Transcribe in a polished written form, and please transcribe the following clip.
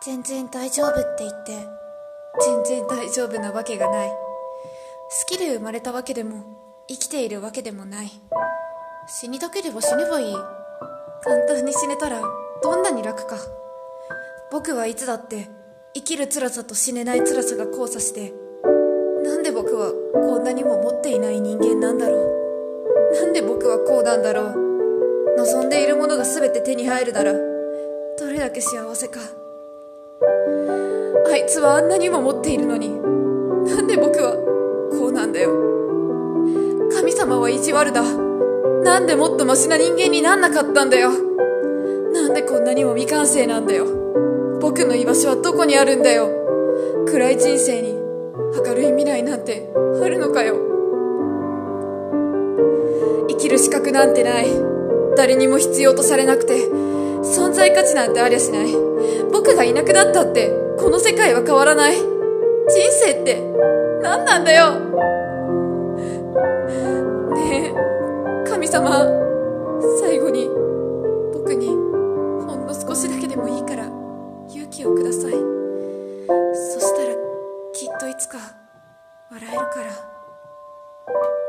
全然大丈夫って言って全然大丈夫なわけがない。好きで生まれたわけでも生きているわけでもない。死にたければ死ねばいい。簡単に死ねたらどんなに楽か。僕はいつだって生きる辛さと死ねない辛さが交差して、なんで僕はこんなにも持っていない人間なんだろう。なんで僕はこうなんだろう。望んでいるものが全て手に入るならどれだけ幸せか。あいつはあんなにも持っているのに、なんで僕はこうなんだよ。神様は意地悪だ。なんでもっとマシな人間になんなかったんだよ。なんでこんなにも未完成なんだよ。僕の居場所はどこにあるんだよ。暗い人生に明るい未来なんてあるのかよ。生きる資格なんてない。誰にも必要とされなくて存在価値なんてありゃしない。僕がいなくなったってこの世界は変わらない。人生って何なんだよ。ねえ神様、最後に僕にほんの少しだけでもいいから勇気をください。そしたらきっといつか笑えるから。